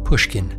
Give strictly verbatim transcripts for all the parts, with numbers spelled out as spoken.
Pushkin.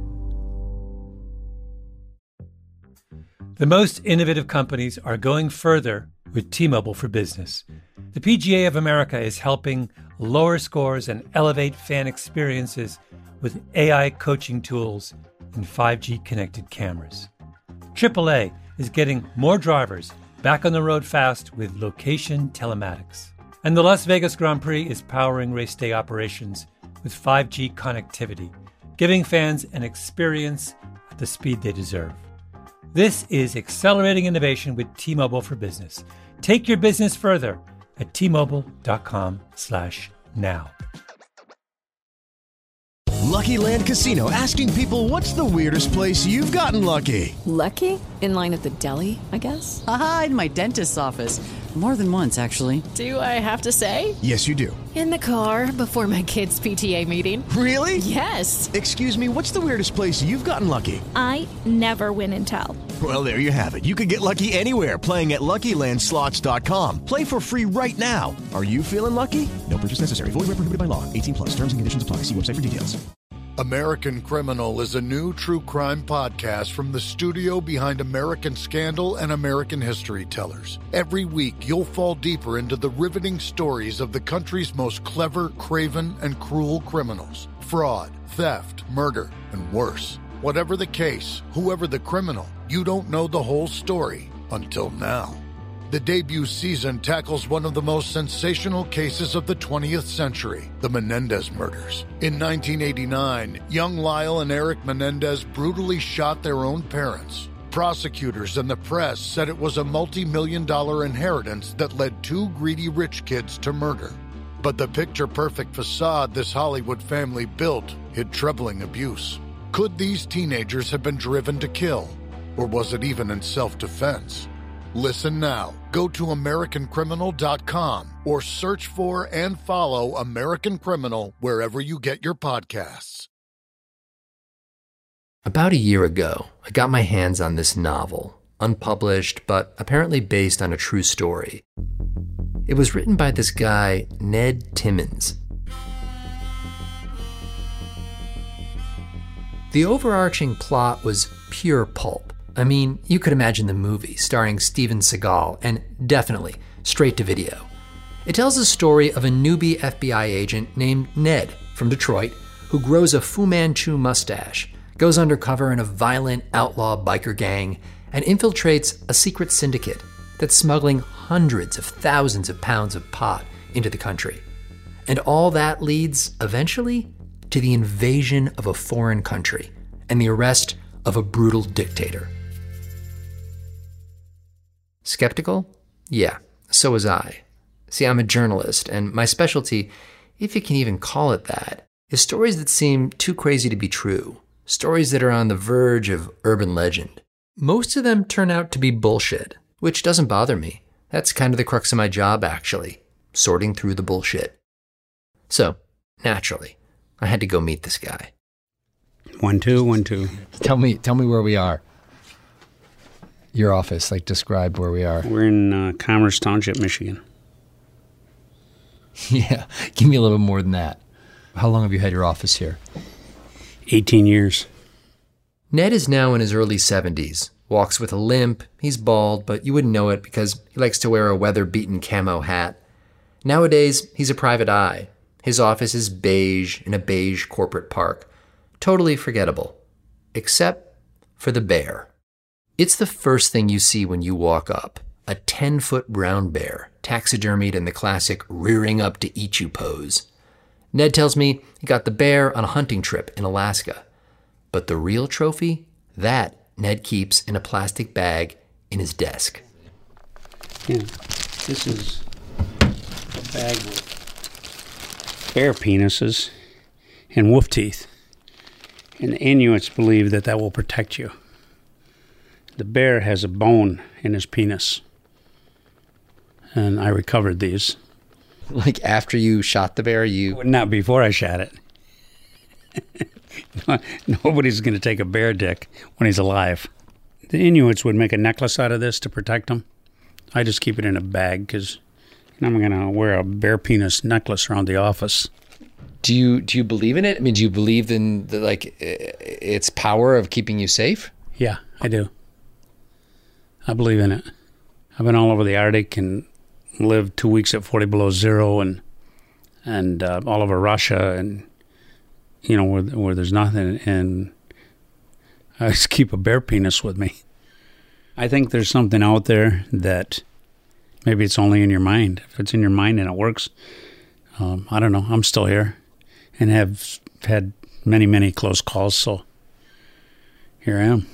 The most innovative companies are going further with T-Mobile for Business. The P G A of America is helping lower scores and elevate fan experiences with A I coaching tools and five G connected cameras. triple A is getting more drivers back on the road fast with location telematics. And the Las Vegas Grand Prix is powering race day operations with five G connectivity, giving fans an experience at the speed they deserve. This is accelerating innovation with T-Mobile for Business. Take your business further at T-Mobile.com slash now. Lucky Land Casino, asking people, what's the weirdest place you've gotten lucky? Lucky? In line at the deli, I guess? Aha, in my dentist's office. More than once, actually. Do I have to say? Yes, you do. In the car before my kids' P T A meeting. Really? Yes. Excuse me, what's the weirdest place you've gotten lucky? I never win and tell. Well, there you have it. You can get lucky anywhere, playing at Lucky Land Slots dot com. Play for free right now. Are you feeling lucky? No purchase necessary. Void where prohibited by law. eighteen plus. Terms and conditions apply. See website for details. American Criminal is a new true crime podcast from the studio behind American Scandal and American History Tellers. Every week, you'll fall deeper into the riveting stories of the country's most clever, craven, and cruel criminals. Fraud, theft, murder, and worse. Whatever the case, whoever the criminal, you don't know the whole story until now. The debut season tackles one of the most sensational cases of the twentieth century, the Menendez murders. In nineteen eighty-nine, young Lyle and Eric Menendez brutally shot their own parents. Prosecutors and the press said it was a multi-million dollar inheritance that led two greedy rich kids to murder. But the picture-perfect facade this Hollywood family built hid troubling abuse. Could these teenagers have been driven to kill? Or was it even in self-defense? Listen now. Go to American Criminal dot com or search for and follow American Criminal wherever you get your podcasts. About a year ago, I got my hands on this novel, unpublished, but apparently based on a true story. It was written by this guy, Ned Timmons. The overarching plot was pure pulp. I mean, you could imagine the movie starring Steven Seagal, and definitely straight to video. It tells the story of a newbie F B I agent named Ned from Detroit who grows a Fu Manchu mustache, goes undercover in a violent outlaw biker gang, and infiltrates a secret syndicate that's smuggling hundreds of thousands of pounds of pot into the country. And all that leads, eventually, to the invasion of a foreign country and the arrest of a brutal dictator. Skeptical? Yeah, so was I. See, I'm a journalist, and my specialty, if you can even call it that, is stories that seem too crazy to be true, stories that are on the verge of urban legend. Most of them turn out to be bullshit, which doesn't bother me. That's kind of the crux of my job, actually, sorting through the bullshit. So, naturally, I had to go meet this guy. One, two, one, two. Tell me, tell me where we are. Your office, like describe where we are. We're in uh, Commerce Township, Michigan. Yeah, give me a little more than that. How long have you had your office here? eighteen years. Ned is now in his early seventies, walks with a limp, he's bald, but you wouldn't know it because he likes to wear a weather-beaten camo hat. Nowadays, he's a private eye. His office is beige in a beige corporate park. Totally forgettable. Except for the bear. It's the first thing you see when you walk up. A ten-foot brown bear, taxidermied in the classic rearing up to eat you pose. Ned tells me he got the bear on a hunting trip in Alaska. But the real trophy, that Ned keeps in a plastic bag in his desk. Yeah, this is a bag with bear penises and wolf teeth. And the Inuits believe that that will protect you. The bear has a bone in his penis. And I recovered these. Like after you shot the bear, you... Not before I shot it. Nobody's going to take a bear dick when he's alive. The Inuits would make a necklace out of this to protect them. I just keep it in a bag because I'm going to wear a bear penis necklace around the office. Do you do you believe in it? I mean, do you believe in the, like its power of keeping you safe? Yeah, I do. I believe in it. I've been all over the Arctic and lived two weeks at forty below zero, and and uh, all over Russia, and you know where where there's nothing. And I just keep a bear penis with me. I think there's something out there that maybe it's only in your mind. If it's in your mind and it works, um, I don't know. I'm still here and have had many, many close calls, so here I am.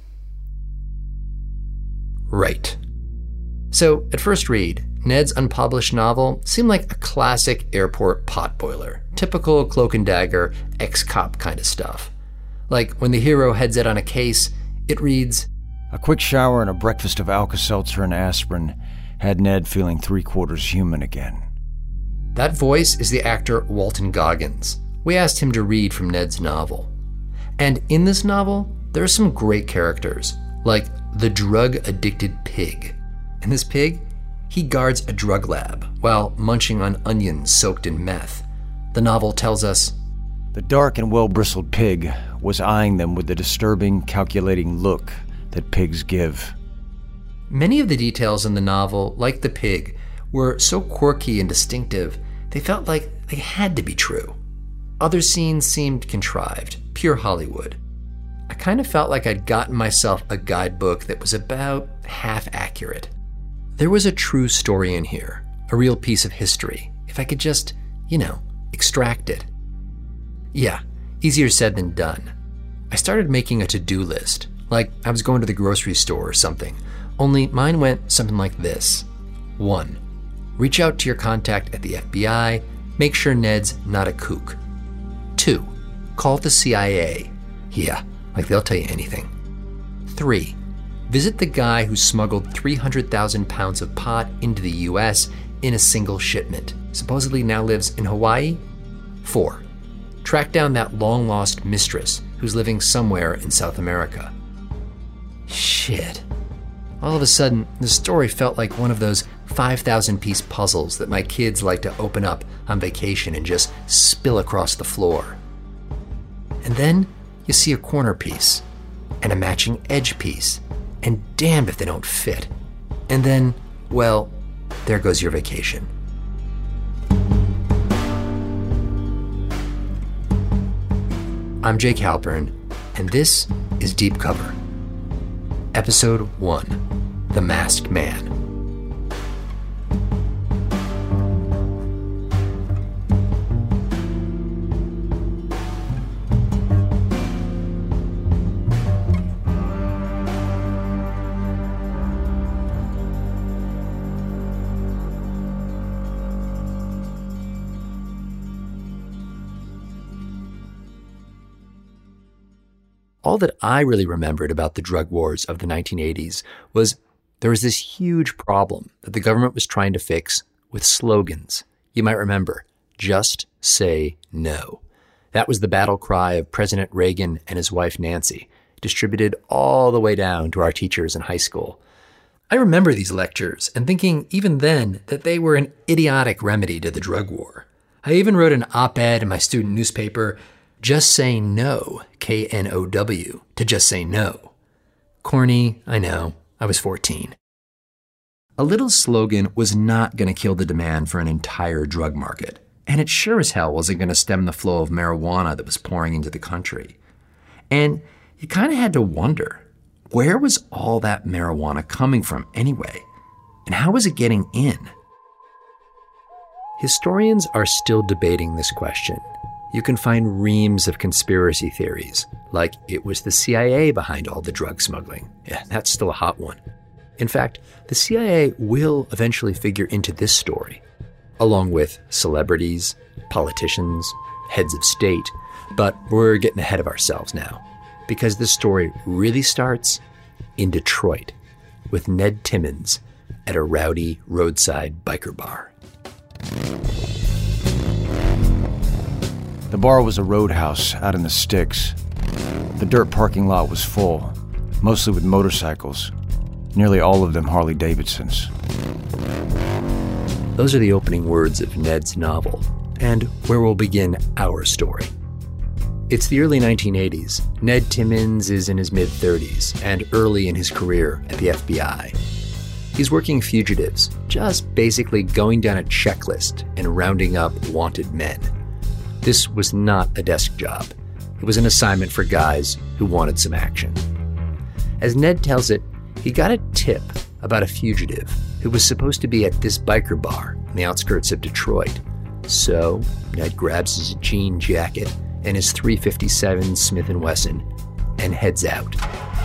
Right. So, at first read, Ned's unpublished novel seemed like a classic airport potboiler, typical cloak and dagger, ex-cop kind of stuff. Like, when the hero heads out on a case, it reads, "A quick shower and a breakfast of Alka-Seltzer and aspirin had Ned feeling three-quarters human again." That voice is the actor Walton Goggins. We asked him to read from Ned's novel. And in this novel, there are some great characters, like the drug-addicted pig. And this pig, he guards a drug lab while munching on onions soaked in meth. The novel tells us, "The dark and well-bristled pig was eyeing them with the disturbing, calculating look that pigs give." Many of the details in the novel, like the pig, were so quirky and distinctive, they felt like they had to be true. Other scenes seemed contrived, pure Hollywood. I kind of felt like I'd gotten myself a guidebook that was about half accurate. There was a true story in here, a real piece of history, if I could just, you know, extract it. Yeah, easier said than done. I started making a to-do list, like I was going to the grocery store or something, only mine went something like this. One, reach out to your contact at the F B I, make sure Ned's not a kook. Two, call the C I A. Yeah, like they'll tell you anything. Three, visit the guy who smuggled three hundred thousand pounds of pot into the U S in a single shipment, supposedly now lives in Hawaii. Four, track down that long-lost mistress who's living somewhere in South America. Shit. All of a sudden, the story felt like one of those five thousand piece puzzles that my kids like to open up on vacation and just spill across the floor. And then you see a corner piece and a matching edge piece, and damned if they don't fit. And then, well, there goes your vacation. I'm Jake Halpern, and this is Deep Cover. Episode one, The Masked Man. All that I really remembered about the drug wars of the nineteen eighties was there was this huge problem that the government was trying to fix with slogans. You might remember, just say no. That was the battle cry of President Reagan and his wife Nancy, distributed all the way down to our teachers in high school. I remember these lectures and thinking even then that they were an idiotic remedy to the drug war. I even wrote an op-ed in my student newspaper, Just Say No, K N O W, to just say no. Corny, I know, I was fourteen. A little slogan was not going to kill the demand for an entire drug market, and it sure as hell wasn't going to stem the flow of marijuana that was pouring into the country. And you kind of had to wonder, where was all that marijuana coming from anyway? And how was it getting in? Historians are still debating this question. You can find reams of conspiracy theories, like it was the C I A behind all the drug smuggling. Yeah, that's still a hot one. In fact, the C I A will eventually figure into this story, along with celebrities, politicians, heads of state, but we're getting ahead of ourselves now, because this story really starts in Detroit with Ned Timmons at a rowdy roadside biker bar. The bar was a roadhouse out in the sticks. The dirt parking lot was full, mostly with motorcycles, nearly all of them Harley-Davidsons. Those are the opening words of Ned's novel. and where we'll begin our story. It's the early nineteen eighties. Ned Timmons is in his mid-thirties and early in his career at the F B I. He's working fugitives, just basically going down a checklist and rounding up wanted men. This was not a desk job. It was an assignment for guys who wanted some action. As Ned tells it, he got a tip about a fugitive who was supposed to be at this biker bar on the outskirts of Detroit. So Ned grabs his jean jacket and his three fifty-seven Smith and Wesson and heads out.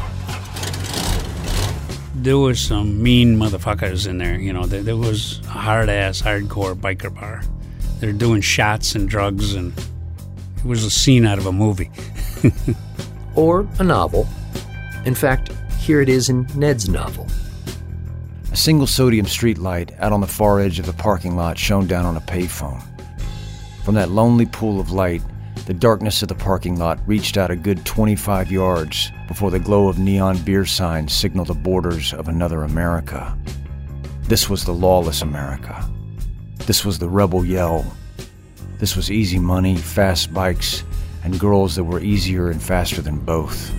There was some mean motherfuckers in there, you know. There, there was a hard-ass, hardcore biker bar. They're doing shots and drugs, and it was a scene out of a movie. Or a novel. In fact, here it is in Ned's novel. A single sodium streetlight out on the far edge of the parking lot shone down on a payphone. From that lonely pool of light, the darkness of the parking lot reached out a good twenty-five yards before the glow of neon beer signs signaled the borders of another America. This was the lawless America. This was the rebel yell. This was easy money, fast bikes, and girls that were easier and faster than both.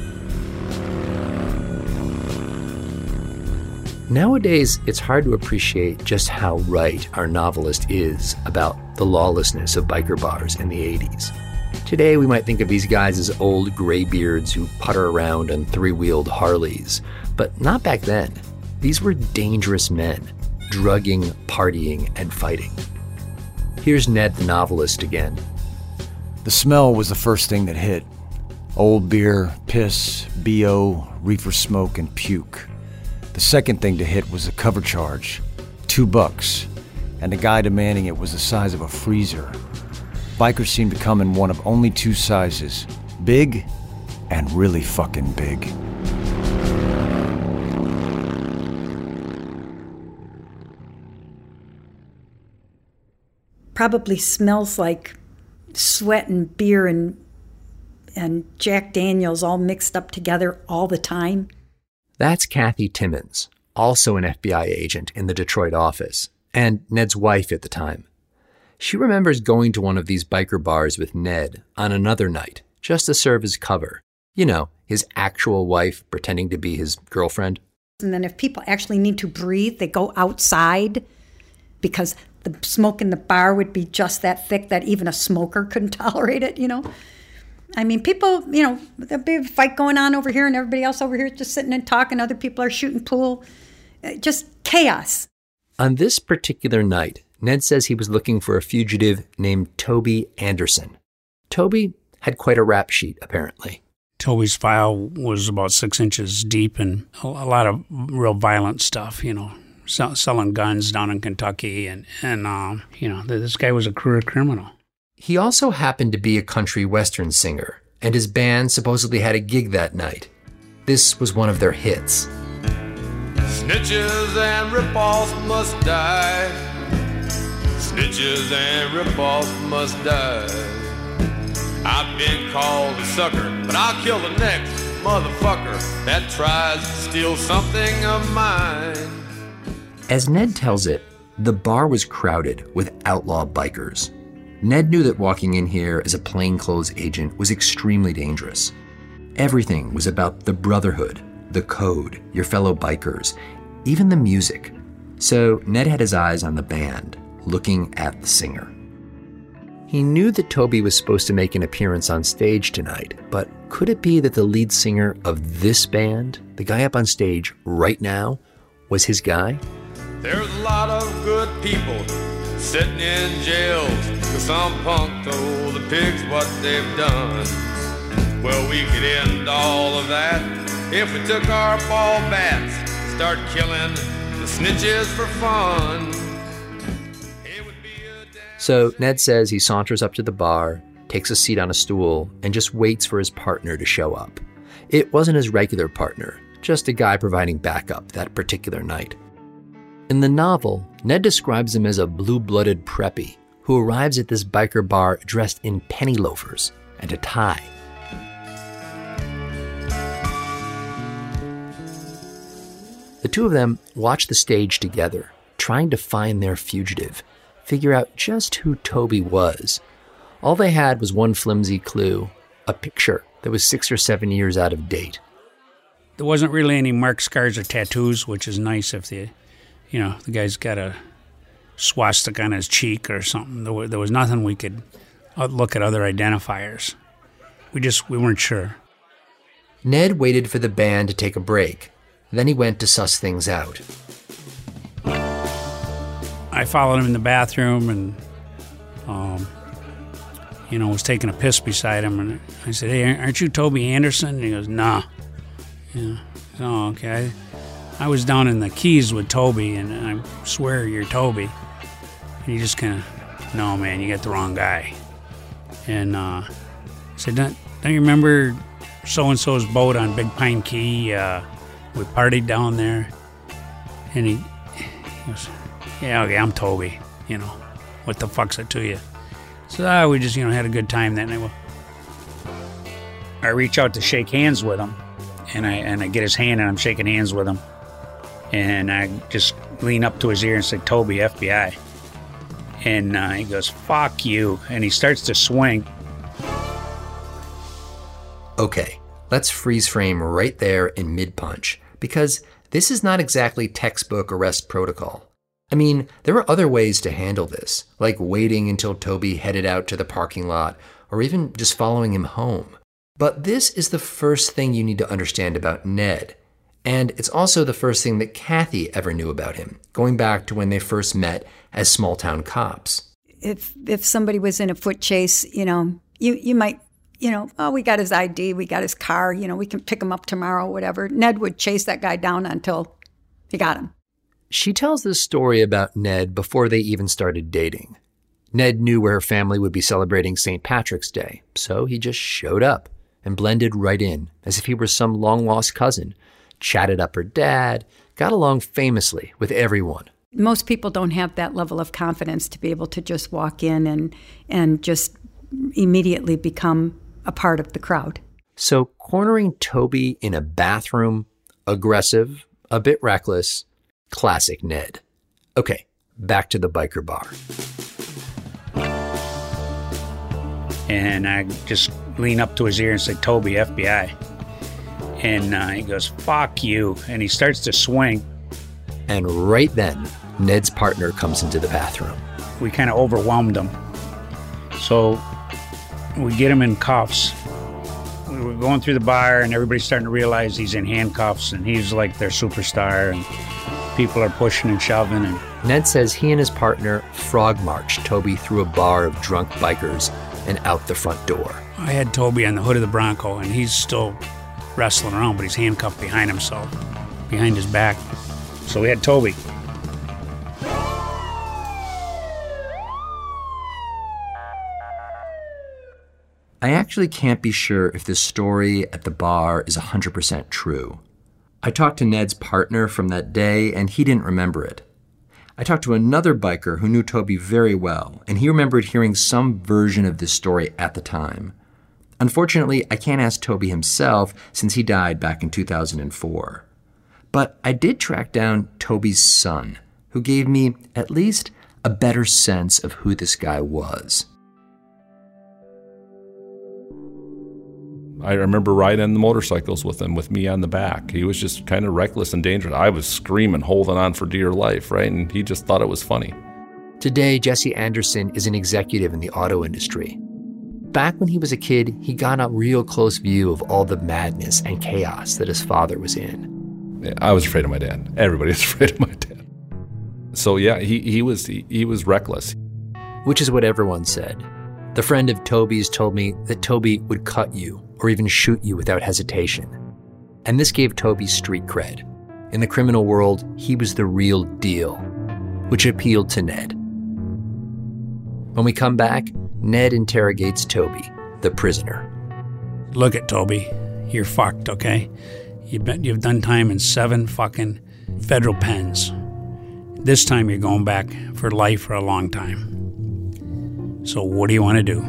Nowadays, it's hard to appreciate just how right our novelist is about the lawlessness of biker bars in the eighties. Today, we might think of these guys as old graybeards who putter around on three-wheeled Harleys, but not back then. These were dangerous men, drugging, partying, and fighting. Here's Ned the novelist again. The smell was the first thing that hit. Old beer, piss, B O, reefer smoke, and puke. The second thing to hit was the cover charge, two bucks, and the guy demanding it was the size of a freezer. Bikers seemed to come in one of only two sizes, big and really fucking big. Probably smells like sweat and beer and and Jack Daniels all mixed up together all the time. That's Kathy Timmons, also an F B I agent in the Detroit office, and Ned's wife at the time. She remembers going to one of these biker bars with Ned on another night, just to serve as cover. You know, his actual wife pretending to be his girlfriend. And then if people actually need to breathe, they go outside because the smoke in the bar would be just that thick that even a smoker couldn't tolerate it, you know? I mean, people, you know, there'd be a fight going on over here and everybody else over here is just sitting and talking. Other people are shooting pool. Just chaos. On this particular night, Ned says he was looking for a fugitive named Toby Anderson. Toby had quite a rap sheet, apparently. Toby's file was about six inches deep and a, a lot of real violent stuff, you know, sell, selling guns down in Kentucky. And, and uh, you know, this guy was a career criminal. He also happened to be a country western singer, and his band supposedly had a gig that night. This was one of their hits. Snitches and rip-offs must die. Snitches and rip-offs must die. I've been called a sucker, but I'll kill the next motherfucker that tries to steal something of mine. As Ned tells it, the bar was crowded with outlaw bikers. Ned knew that walking in here as a plainclothes agent was extremely dangerous. Everything was about the brotherhood, the code, your fellow bikers, even the music. So Ned had his eyes on the band, looking at the singer. He knew that Toby was supposed to make an appearance on stage tonight, but could it be that the lead singer of this band, the guy up on stage right now, was his guy? There's a lot of good people sitting in jails, cause some punk told the pigs what they've done. Well, we could end all of that if we took our ball bats and start killing the snitches for fun. So Ned says he saunters up to the bar, takes a seat on a stool, and just waits for his partner to show up. It wasn't his regular partner, just a guy providing backup that particular night. In the novel, Ned describes him as a blue-blooded preppy who arrives at this biker bar dressed in penny loafers and a tie. The two of them watch the stage together, trying to find their fugitive, figure out just who Toby was. All they had was one flimsy clue, a picture that was six or seven years out of date. There wasn't really any mark scars or tattoos, which is nice if the, you know, the guy's got a swastika on his cheek or something. There was, there was nothing we could look at other identifiers. We just, we weren't sure. Ned waited for the band to take a break. Then he went to suss things out. I followed him in the bathroom and, um, you know, was taking a piss beside him. And I said, hey, aren't you Toby Anderson? And he goes, nah. Yeah. Oh, okay. I, I was down in the Keys with Toby, and I swear you're Toby. And he just kind of, no, man, you got the wrong guy. And uh, I said, don't, don't you remember so-and-so's boat on Big Pine Key? Uh, we partied down there. And he, he goes, yeah, okay, I'm Toby. You know, what the fuck's it to you? So uh, we just, you know, had a good time that night. Well, I reach out to shake hands with him, and I and I get his hand, and I'm shaking hands with him. And I just lean up to his ear and say, Toby, F B I. And uh, he goes, fuck you. And he starts to swing. Okay, let's freeze frame right there in mid-punch, because this is not exactly textbook arrest protocol. I mean, there are other ways to handle this, like waiting until Toby headed out to the parking lot, or even just following him home. But this is the first thing you need to understand about Ned. And it's also the first thing that Kathy ever knew about him, going back to when they first met as small-town cops. If if somebody was in a foot chase, you know, you, you might, you know, oh, we got his I D, we got his car, you know, we can pick him up tomorrow, whatever. Ned would chase that guy down until he got him. She tells this story about Ned before they even started dating. Ned knew where her family would be celebrating Saint Patrick's Day, so he just showed up and blended right in, as if he were some long-lost cousin, chatted up her dad, got along famously with everyone. Most people don't have that level of confidence to be able to just walk in and and just immediately become a part of the crowd. So cornering Toby in a bathroom, aggressive, a bit reckless, classic Ned. Okay, back to the biker bar. And I just lean up to his ear and say, Toby, F B I. And uh, he goes, fuck you. And he starts to swing. And right then, Ned's partner comes into the bathroom. We kind of overwhelmed him. So we get him in cuffs. We were going through the bar, and everybody's starting to realize he's in handcuffs, and he's like their superstar, and people are pushing and shoving. And Ned says he and his partner frog marched Toby through a bar of drunk bikers and out the front door. I had Toby on the hood of the Bronco, and he's still wrestling around, but he's handcuffed behind himself, behind his back. So we had Toby. I actually can't be sure if this story at the bar is one hundred percent true. I talked to Ned's partner from that day, and he didn't remember it. I talked to another biker who knew Toby very well, and he remembered hearing some version of this story at the time. Unfortunately, I can't ask Toby himself since he died back in two thousand four. But I did track down Toby's son, who gave me at least a better sense of who this guy was. I remember riding the motorcycles with him, with me on the back. He was just kind of reckless and dangerous. I was screaming, holding on for dear life, right? And he just thought it was funny. Today, Jesse Anderson is an executive in the auto industry. Back when he was a kid, he got a real close view of all the madness and chaos that his father was in. Yeah, I was afraid of my dad. Everybody was afraid of my dad. So yeah, he, he was he, he was reckless. Which is what everyone said. The friend of Toby's told me that Toby would cut you or even shoot you without hesitation. And this gave Toby street cred. In the criminal world, he was the real deal, which appealed to Ned. When we come back, Ned interrogates Toby, the prisoner. Look at Toby. You're fucked, okay? You've, been, you've done time in seven fucking federal pens. This time you're going back for life for a long time. So what do you want to do?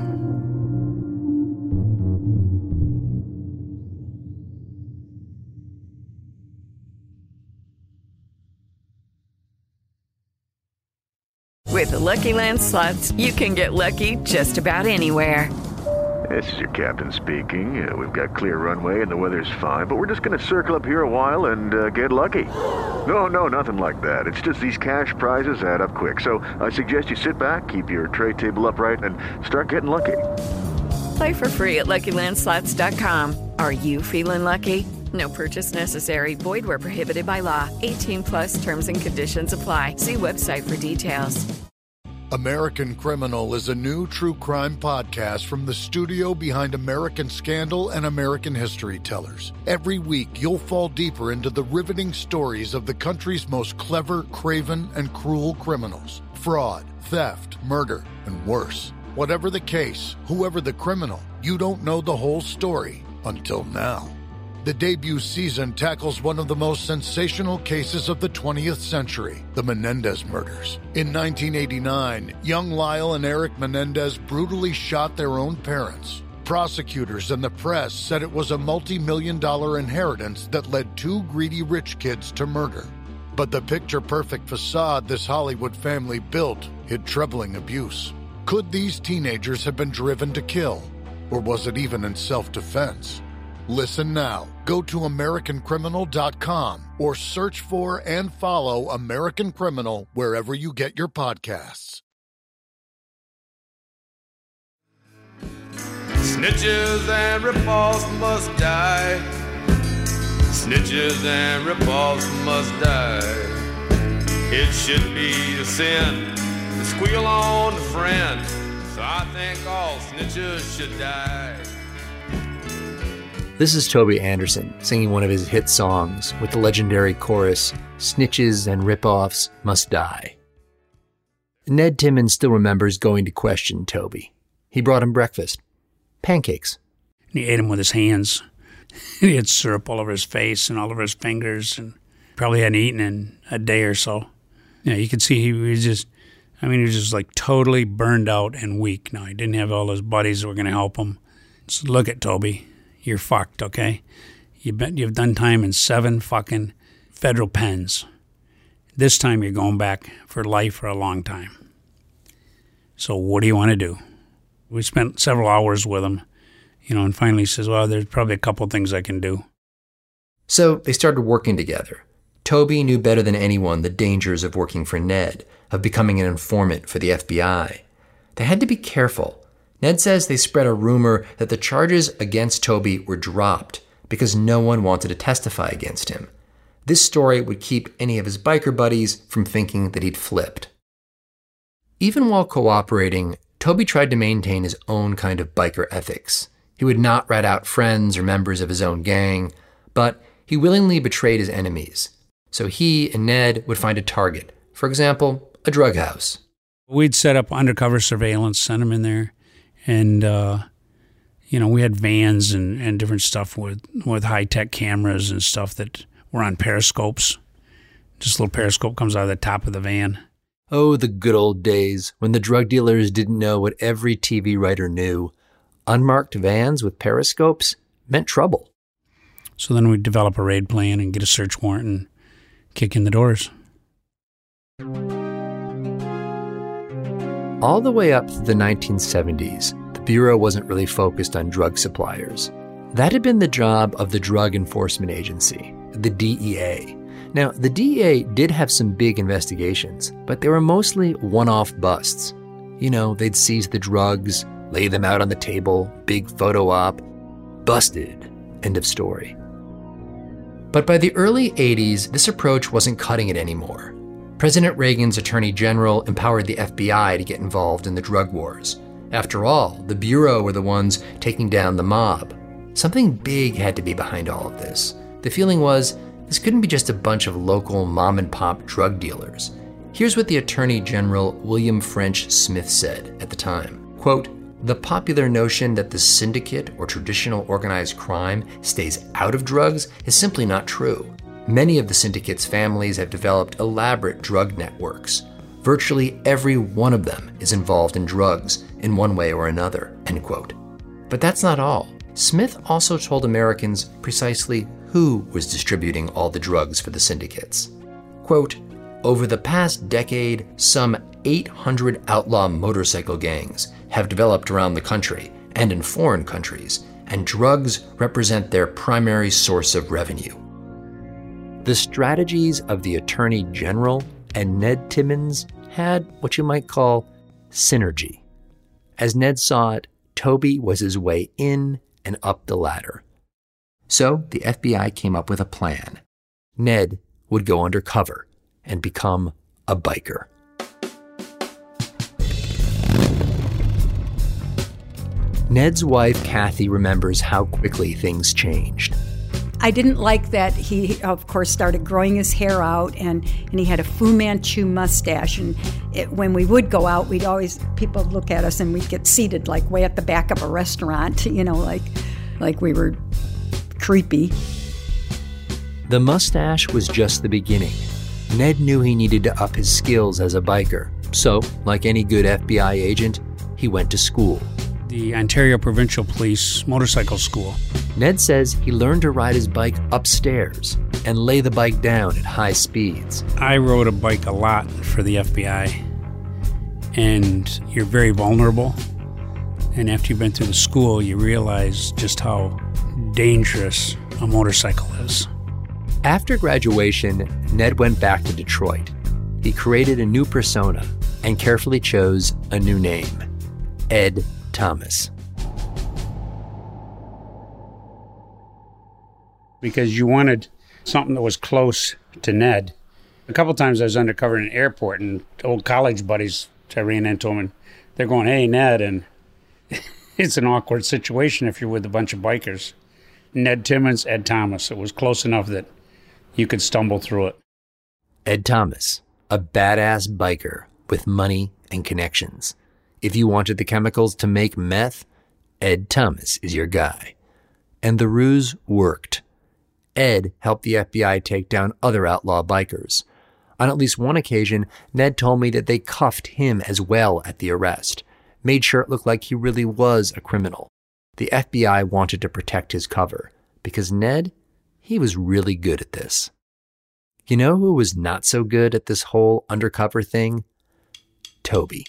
With the Lucky Land Slots, you can get lucky just about anywhere. This is your captain speaking. Uh, we've got clear runway and the weather's fine, but we're just going to circle up here a while and uh, get lucky. No, no, nothing like that. It's just these cash prizes add up quick. So I suggest you sit back, keep your tray table upright, and start getting lucky. Play for free at Lucky Land Slots dot com. Are you feeling lucky? No purchase necessary. Void where prohibited by law. eighteen plus terms and conditions apply. See website for details. American Criminal is a new true crime podcast from the studio behind American Scandal and American History Tellers. Every week, you'll fall deeper into the riveting stories of the country's most clever, craven, and cruel criminals. Fraud, theft, murder, and worse. Whatever the case, whoever the criminal, you don't know the whole story until now. The debut season tackles one of the most sensational cases of the twentieth century, the Menendez murders. In nineteen eighty-nine, young Lyle and Eric Menendez brutally shot their own parents. Prosecutors and the press said it was a multi-million dollar inheritance that led two greedy rich kids to murder. But the picture-perfect facade this Hollywood family built hid troubling abuse. Could these teenagers have been driven to kill? Or was it even in self-defense? Listen now. Go to American Criminal dot com or search for and follow American Criminal wherever you get your podcasts. Snitches and ripoffs must die. Snitches and ripoffs must die. It should be a sin to squeal on a friend. So I think all snitches should die. This is Toby Anderson singing one of his hit songs with the legendary chorus, "Snitches and ripoffs must die." Ned Timmons still remembers going to question Toby. He brought him breakfast. Pancakes. And he ate them with his hands. He had syrup all over his face and all over his fingers, and probably hadn't eaten in a day or so. Yeah, you could see he was just, I mean, he was just like totally burned out and weak. Now, he didn't have all his buddies that were going to help him. So look at Toby. You're fucked, okay? You've, been, you've done time in seven fucking federal pens. This time you're going back for life for a long time. So what do you want to do? We spent several hours with him, you know, and finally he says, well, there's probably a couple things I can do. So they started working together. Toby knew better than anyone the dangers of working for Ned, of becoming an informant for the F B I. They had to be careful. Ned says they spread a rumor that the charges against Toby were dropped because no one wanted to testify against him. This story would keep any of his biker buddies from thinking that he'd flipped. Even while cooperating, Toby tried to maintain his own kind of biker ethics. He would not rat out friends or members of his own gang, but he willingly betrayed his enemies. So he and Ned would find a target, for example, a drug house. We'd set up undercover surveillance, send them in there. And, uh, you know, we had vans and, and different stuff with, with high-tech cameras and stuff that were on periscopes. Just a little periscope comes out of the top of the van. Oh, the good old days when the drug dealers didn't know what every T V writer knew. Unmarked vans with periscopes meant trouble. So then we'd develop a raid plan and get a search warrant and kick in the doors. All the way up to the nineteen seventies, the Bureau wasn't really focused on drug suppliers. That had been the job of the Drug Enforcement Agency, the D E A. Now, the D E A did have some big investigations, but they were mostly one-off busts. You know, they'd seize the drugs, lay them out on the table, big photo op. Busted. End of story. But by the early eighties, this approach wasn't cutting it anymore. President Reagan's Attorney General empowered the F B I to get involved in the drug wars. After all, the Bureau were the ones taking down the mob. Something big had to be behind all of this. The feeling was, this couldn't be just a bunch of local mom-and-pop drug dealers. Here's what the Attorney General William French Smith said at the time. Quote, "The popular notion that the syndicate or traditional organized crime stays out of drugs is simply not true. Many of the syndicate's families have developed elaborate drug networks. Virtually every one of them is involved in drugs in one way or another," end quote. But that's not all. Smith also told Americans precisely who was distributing all the drugs for the syndicates. Quote, "Over the past decade, some eight hundred outlaw motorcycle gangs have developed around the country and in foreign countries, and drugs represent their primary source of revenue. The strategies of the Attorney General and Ned Timmons had what you might call synergy. As Ned saw it, Toby was his way in and up the ladder. So the F B I came up with a plan. Ned would go undercover and become a biker. Ned's wife, Kathy, remembers how quickly things changed. I didn't like that he, of course, started growing his hair out, and, and he had a Fu Manchu mustache. And it, when we would go out, we'd always, people would look at us and we'd get seated like way at the back of a restaurant, you know, like, like we were creepy. The mustache was just the beginning. Ned knew he needed to up his skills as a biker. So, like any good F B I agent, he went to school. The Ontario Provincial Police Motorcycle School. Ned says he learned to ride his bike upstairs and lay the bike down at high speeds. I rode a bike a lot for the F B I, and you're very vulnerable. And after you've been through the school, you realize just how dangerous a motorcycle is. After graduation, Ned went back to Detroit. He created a new persona and carefully chose a new name, Ed Thomas. Because you wanted something that was close to Ned. A couple times I was undercover in an airport, and old college buddies, I ran into them, and they're going, "Hey, Ned," and it's an awkward situation if you're with a bunch of bikers. Ned Timmons, Ed Thomas. It was close enough that you could stumble through it. Ed Thomas, a badass biker with money and connections. If you wanted the chemicals to make meth, Ed Thomas is your guy. And the ruse worked. Ed helped the F B I take down other outlaw bikers. On at least one occasion, Ned told me that they cuffed him as well at the arrest, made sure it looked like he really was a criminal. The F B I wanted to protect his cover, because Ned, he was really good at this. You know who was not so good at this whole undercover thing? Toby.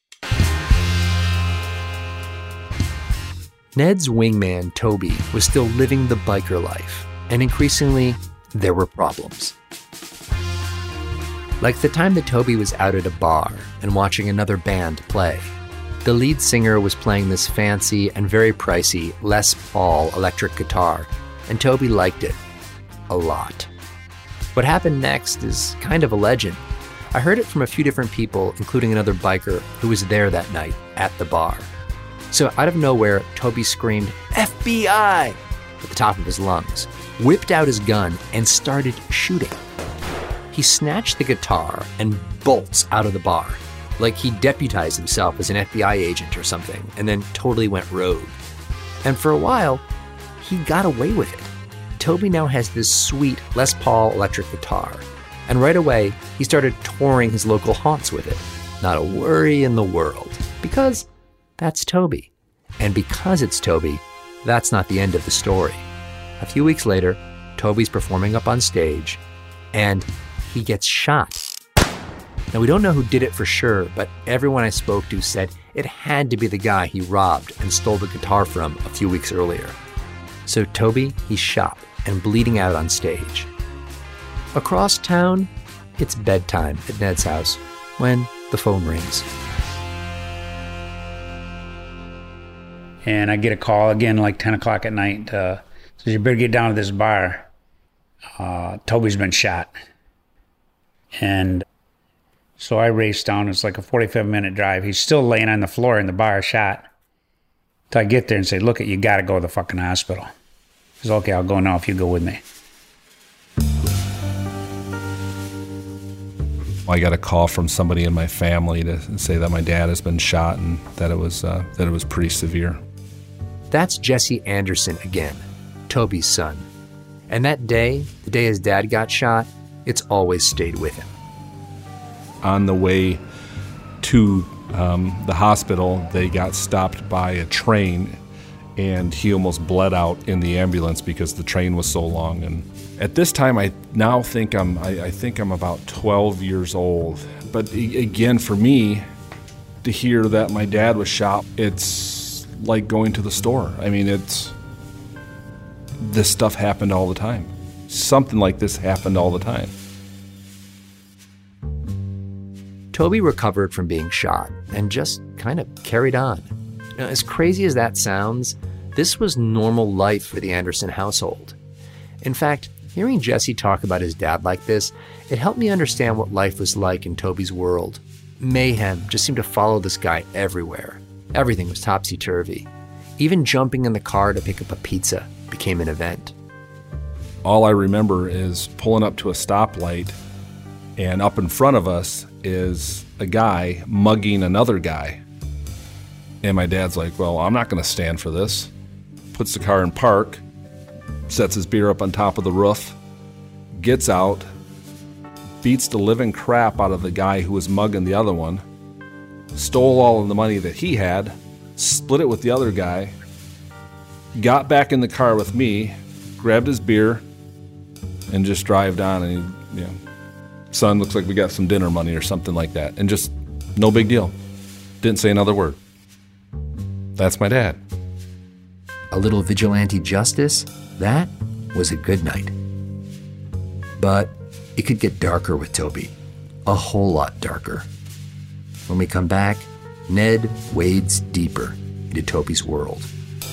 Ned's wingman, Toby, was still living the biker life, and increasingly, there were problems. Like the time that Toby was out at a bar and watching another band play. The lead singer was playing this fancy and very pricey Les Paul electric guitar, and Toby liked it a lot. What happened next is kind of a legend. I heard it from a few different people, including another biker who was there that night at the bar. So out of nowhere, Toby screamed, "F B I!" at the top of his lungs, whipped out his gun, and started shooting. He snatched the guitar and bolts out of the bar, like he deputized himself as an F B I agent or something, and then totally went rogue. And for a while, he got away with it. Toby now has this sweet Les Paul electric guitar, and right away, he started touring his local haunts with it. Not a worry in the world, because that's Toby. And because it's Toby, that's not the end of the story. A few weeks later, Toby's performing up on stage, and he gets shot. Now, we don't know who did it for sure, but everyone I spoke to said it had to be the guy he robbed and stole the guitar from a few weeks earlier. So Toby, he's shot and bleeding out on stage. Across town, it's bedtime at Ned's house when the phone rings. And I get a call again like ten o'clock at night. Uh, says, "You better get down to this bar. Uh, Toby's been shot." And so I race down. It's like a forty-five minute drive. He's still laying on the floor in the bar, shot. So I get there and say, "Look, you got to go to the fucking hospital." He says, "Okay, I'll go now if you go with me." I got a call from somebody in my family to say that my dad has been shot and that it was uh, that it was pretty severe. That's Jesse Anderson again, Toby's son. And that day, the day his dad got shot, it's always stayed with him. On the way to um, the hospital, they got stopped by a train, and he almost bled out in the ambulance because the train was so long. And at this time, I now think I'm I, I think I'm about twelve years old. But again, for me, to hear that my dad was shot, it's like going to the store. I mean, it's, this stuff happened all the time. Something like this happened all the time. Toby recovered from being shot and just kind of carried on. Now, as crazy as that sounds, this was normal life for the Anderson household. In fact, hearing Jesse talk about his dad like this, it helped me understand what life was like in Toby's world. Mayhem just seemed to follow this guy everywhere. Everything was topsy-turvy. Even jumping in the car to pick up a pizza became an event. All I remember is pulling up to a stoplight, and up in front of us is a guy mugging another guy. And my dad's like, well, I'm not going to stand for this. Puts the car in park, sets his beer up on top of the roof, gets out, beats the living crap out of the guy who was mugging the other one, stole all of the money that he had, split it with the other guy, got back in the car with me, grabbed his beer, and just drived on. And he, you know, son, looks like we got some dinner money or something like that. And just no big deal. Didn't say another word. That's my dad. A little vigilante justice, that was a good night. But it could get darker with Toby. A whole lot darker. When we come back, Ned wades deeper into Toby's world.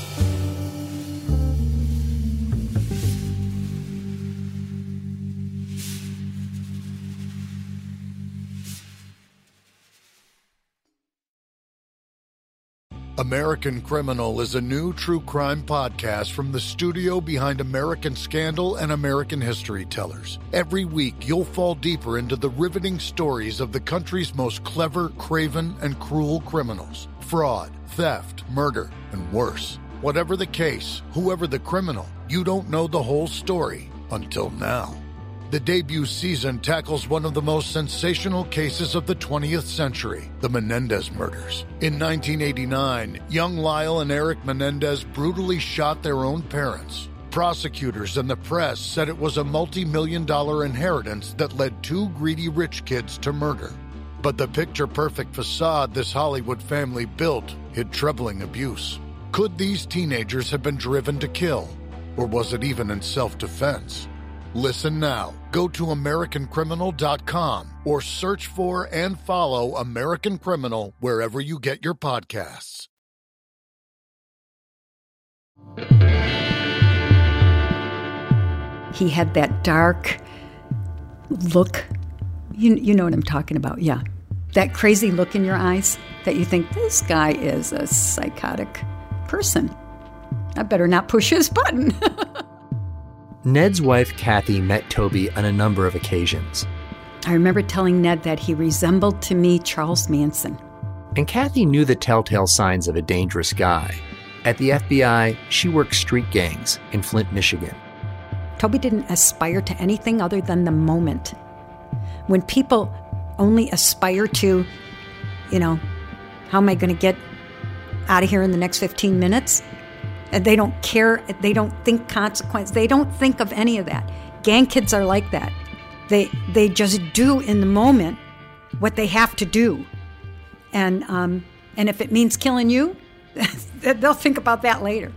American Criminal is a new true crime podcast from the studio behind American Scandal and American History Tellers. Every week, you'll fall deeper into the riveting stories of the country's most clever, craven, and cruel criminals. Fraud, theft, murder, and worse. Whatever the case, whoever the criminal, you don't know the whole story until now. The debut season tackles one of the most sensational cases of the twentieth century, the Menendez murders. In nineteen eighty-nine, young Lyle and Eric Menendez brutally shot their own parents. Prosecutors and the press said it was a multi-million dollar inheritance that led two greedy rich kids to murder. But the picture-perfect facade this Hollywood family built hid troubling abuse. Could these teenagers have been driven to kill? Or was it even in self-defense? Listen now. Go to American Criminal dot com or search for and follow American Criminal wherever you get your podcasts. He had that dark look. You, you know what I'm talking about, yeah. That crazy look in your eyes that you think, this guy is a psychotic person. I better not push his button. Ned's wife, Kathy, met Toby on a number of occasions. I remember telling Ned that he resembled to me Charles Manson. And Kathy knew the telltale signs of a dangerous guy. At the F B I, she worked street gangs in Flint, Michigan. Toby didn't aspire to anything other than the moment. When people only aspire to, you know, how am I going to get out of here in the next fifteen minutes? And they don't care, they don't think consequence, they don't think of any of that. Gang kids are like that. They they just do in the moment what they have to do. And um, and if it means killing you, they'll think about that later.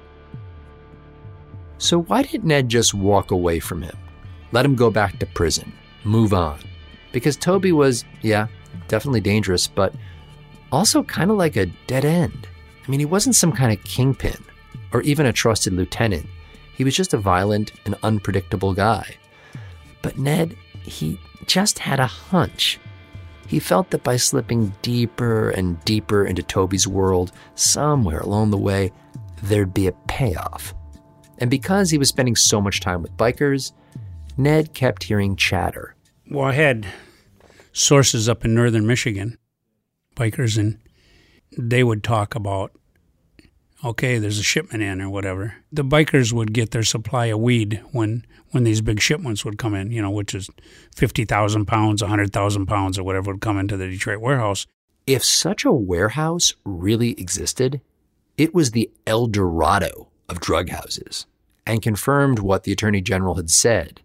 So why did Ned just walk away from him? Let him go back to prison, move on? Because Toby was, yeah, definitely dangerous, but also kind of like a dead end. I mean, he wasn't some kind of kingpin or even a trusted lieutenant. He was just a violent and unpredictable guy. But Ned, he just had a hunch. He felt that by slipping deeper and deeper into Toby's world, somewhere along the way, there'd be a payoff. And because he was spending so much time with bikers, Ned kept hearing chatter. Well, I had sources up in northern Michigan, bikers, and they would talk about, okay, there's a shipment in or whatever. The bikers would get their supply of weed when, when these big shipments would come in, you know, which is fifty thousand pounds, one hundred thousand pounds or whatever would come into the Detroit warehouse. If such a warehouse really existed, it was the El Dorado of drug houses and confirmed what the Attorney General had said.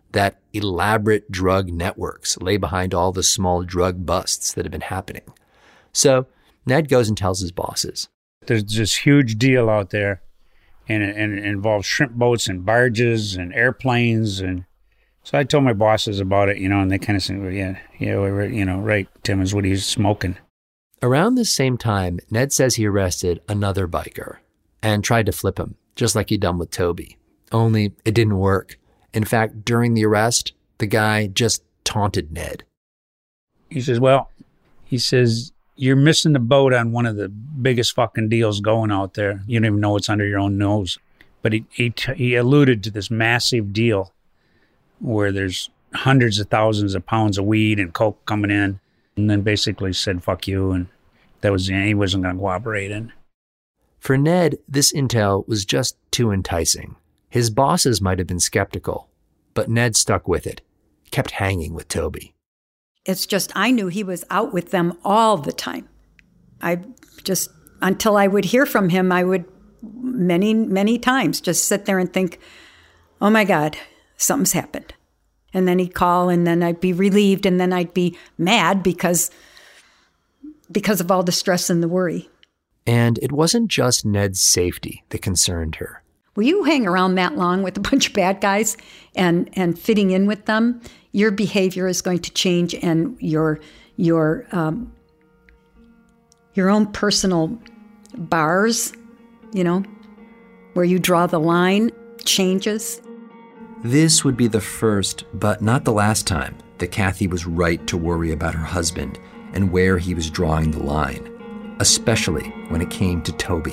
that elaborate drug networks lay behind all the small drug busts that have been happening. So Ned goes and tells his bosses. There's this huge deal out there, and it, and it involves shrimp boats and barges and airplanes. And so I told my bosses about it, you know, and they kind of said, well, yeah, yeah, we're, you know, right, Tim, is what he's smoking. Around this same time, Ned says he arrested another biker and tried to flip him, just like he'd done with Toby. Only it didn't work. In fact, during the arrest, the guy just taunted Ned. He says, well, he says, you're missing the boat on one of the biggest fucking deals going out there. You don't even know it's under your own nose. But he he, he alluded to this massive deal where there's hundreds of thousands of pounds of weed and coke coming in, and then basically said, fuck you, and that was, he wasn't going to cooperate in. For Ned, this intel was just too enticing. His bosses might have been skeptical, but Ned stuck with it, kept hanging with Toby. It's just I knew he was out with them all the time. I just, until I would hear from him, I would many, many times just sit there and think, oh my God, something's happened. And then he'd call, and then I'd be relieved, and then I'd be mad because, because of all the stress and the worry. And it wasn't just Ned's safety that concerned her. Will you hang around that long with a bunch of bad guys and, and fitting in with them? Your behavior is going to change, and your your um, your own personal bars, you know, where you draw the line, changes. This would be the first, but not the last time, that Kathy was right to worry about her husband and where he was drawing the line, especially when it came to Toby.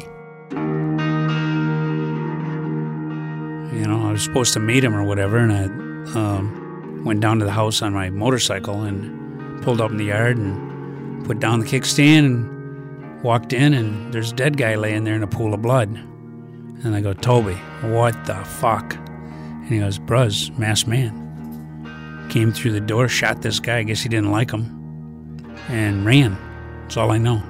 You know, I was supposed to meet him or whatever, and I um, went down to the house on my motorcycle and pulled up in the yard and put down the kickstand and walked in, and there's a dead guy laying there in a pool of blood. And I go, Toby, what the fuck? And he goes, Bruz, masked man. Came through the door, shot this guy, I guess he didn't like him, and ran. That's all I know.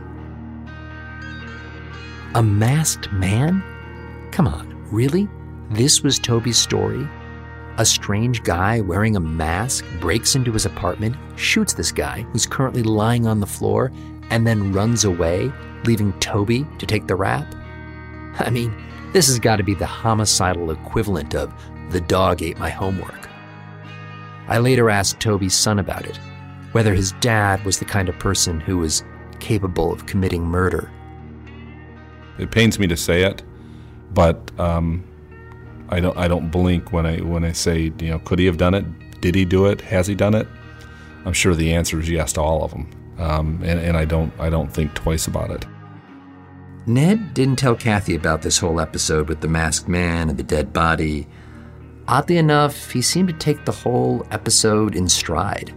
A masked man? Come on, really? This was Toby's story? A strange guy wearing a mask breaks into his apartment, shoots this guy who's currently lying on the floor, and then runs away, leaving Toby to take the rap? I mean, this has got to be the homicidal equivalent of the dog ate my homework. I later asked Toby's son about it, whether his dad was the kind of person who was capable of committing murder. It pains me to say it, but um, I don't. I don't blink when I when I say, you know, could he have done it? Did he do it? Has he done it? I'm sure the answer is yes to all of them, um, and, and I don't. I don't think twice about it. Ned didn't tell Kathy about this whole episode with the masked man and the dead body. Oddly enough, he seemed to take the whole episode in stride.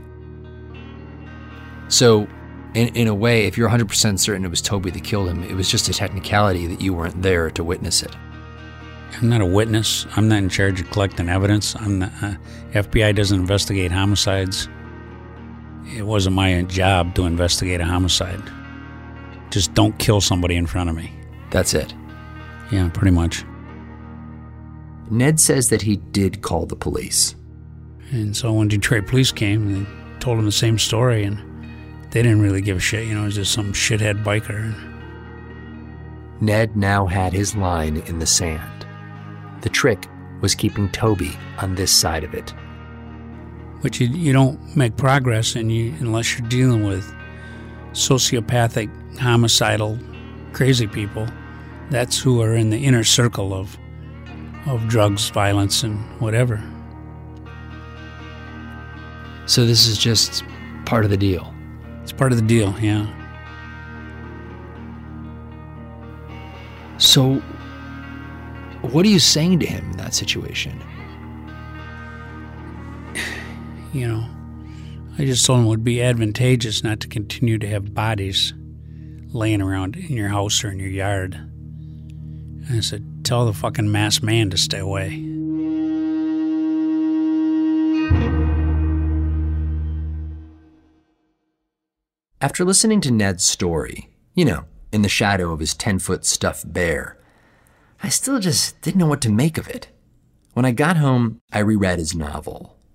So, in, in a way, if you're one hundred percent certain it was Toby that killed him, it was just a technicality that you weren't there to witness it. I'm not a witness. I'm not in charge of collecting evidence. I'm not, uh, F B I doesn't investigate homicides. It wasn't my job to investigate a homicide. Just don't kill somebody in front of me. That's it. Yeah, pretty much. Ned says that he did call the police. And so when Detroit police came, they told him the same story, and they didn't really give a shit. You know, it was just some shithead biker. Ned now had his line in the sand. The trick was keeping Toby on this side of it. But you you don't make progress and you unless you're dealing with sociopathic, homicidal, crazy people. That's who are in the inner circle of of drugs, violence, and whatever. So this is just part of the deal? It's part of the deal, yeah. So what are you saying to him in that situation? You know, I just told him it would be advantageous not to continue to have bodies laying around in your house or in your yard. And I said, tell the fucking masked man to stay away. After listening to Ned's story, you know, in the shadow of his ten-foot stuffed bear, I still just didn't know what to make of it. When I got home, I reread his novel.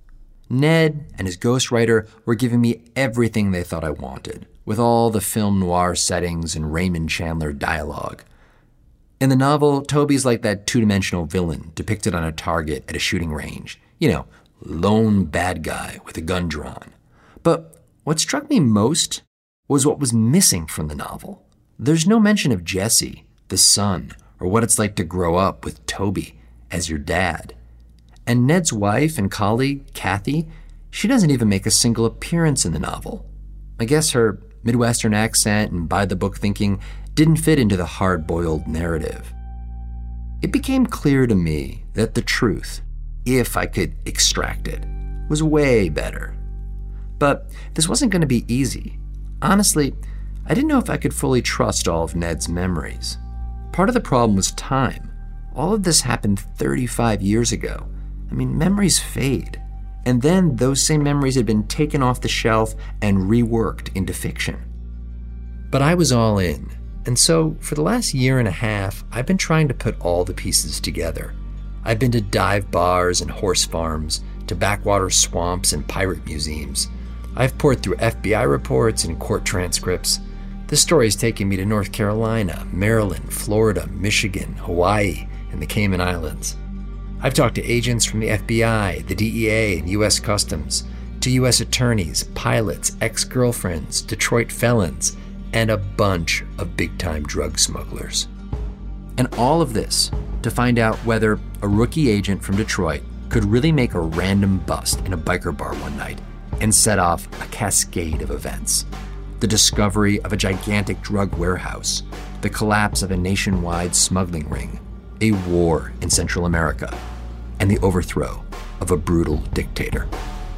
Ned and his ghostwriter were giving me everything they thought I wanted, with all the film noir settings and Raymond Chandler dialogue. In the novel, Toby's like that two-dimensional villain depicted on a target at a shooting range. You know, lone bad guy with a gun drawn. But what struck me most was what was missing from the novel. There's no mention of Jesse, the son, or what it's like to grow up with Toby as your dad. And Ned's wife and colleague, Kathy, she doesn't even make a single appearance in the novel. I guess her Midwestern accent and by-the-book thinking didn't fit into the hard-boiled narrative. It became clear to me that the truth, if I could extract it, was way better. But this wasn't going to be easy. Honestly, I didn't know if I could fully trust all of Ned's memories. Part of the problem was time. All of this happened thirty-five years ago. I mean, memories fade. And then those same memories had been taken off the shelf and reworked into fiction. But I was all in. And so, for the last year and a half, I've been trying to put all the pieces together. I've been to dive bars and horse farms, to backwater swamps and pirate museums. I've poured through F B I reports and court transcripts. This story has taken me to North Carolina, Maryland, Florida, Michigan, Hawaii, and the Cayman Islands. I've talked to agents from the F B I, the D E A, and U S Customs, to U S attorneys, pilots, ex-girlfriends, Detroit felons, and a bunch of big-time drug smugglers. And all of this to find out whether a rookie agent from Detroit could really make a random bust in a biker bar one night and set off a cascade of events. The discovery of a gigantic drug warehouse, the collapse of a nationwide smuggling ring, a war in Central America, and the overthrow of a brutal dictator.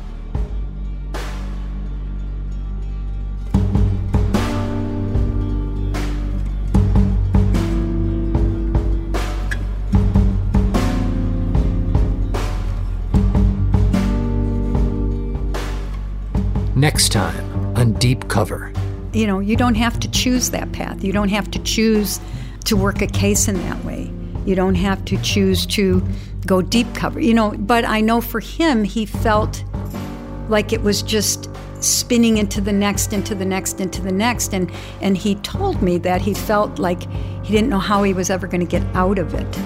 Next time on Deep Cover. You know, you don't have to choose that path. You don't have to choose to work a case in that way. You don't have to choose to go deep cover. You know, but I know for him, he felt like it was just spinning into the next, into the next, into the next. And, and he told me that he felt like he didn't know how he was ever going to get out of it.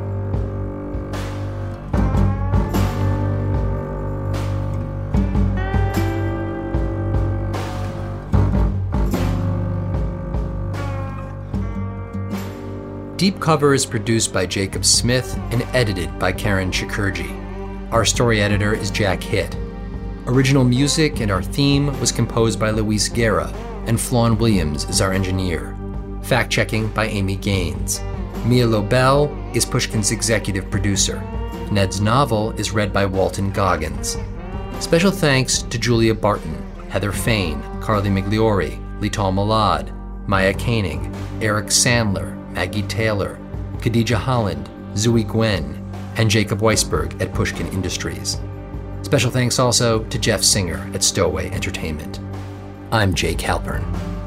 Deep Cover is produced by Jacob Smith and edited by Karen Shakurji. Our story editor is Jack Hitt. Original music and our theme was composed by Luis Guerra, and Flawn Williams is our engineer. Fact-checking by Amy Gaines. Mia Lobel is Pushkin's executive producer. Ned's novel is read by Walton Goggins. Special thanks to Julia Barton, Heather Fain, Carly Migliori, Lital Malad, Maya Koenig, Eric Sandler, Maggie Taylor, Khadija Holland, Zooey Gwen, and Jacob Weisberg at Pushkin Industries. Special thanks also to Jeff Singer at Stowaway Entertainment. I'm Jake Halpern.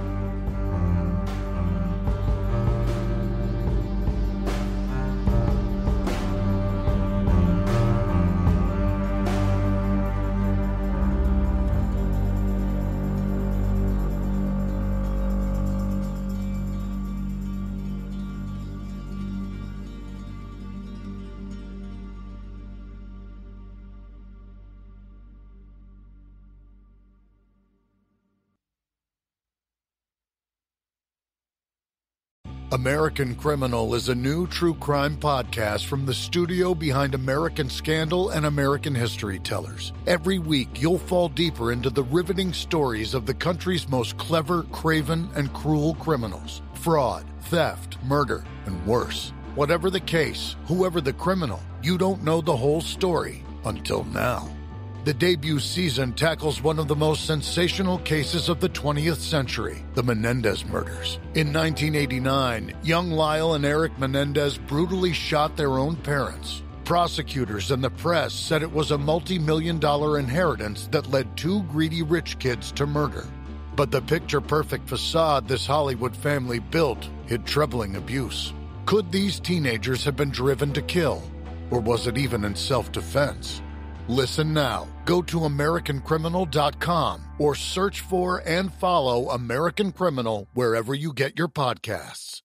American Criminal is a new true crime podcast from the studio behind American Scandal and American History Tellers. Every week, you'll fall deeper into the riveting stories of the country's most clever, craven, and cruel criminals. Fraud, theft, murder, and worse. Whatever the case, whoever the criminal, you don't know the whole story until now. The debut season tackles one of the most sensational cases of the twentieth century, the Menendez murders. In nineteen eighty-nine, young Lyle and Eric Menendez brutally shot their own parents. Prosecutors and the press said it was a multi-million dollar inheritance that led two greedy rich kids to murder. But the picture-perfect facade this Hollywood family built hid troubling abuse. Could these teenagers have been driven to kill? Or was it even in self-defense? Listen now. Go to American Criminal dot com or search for and follow American Criminal wherever you get your podcasts.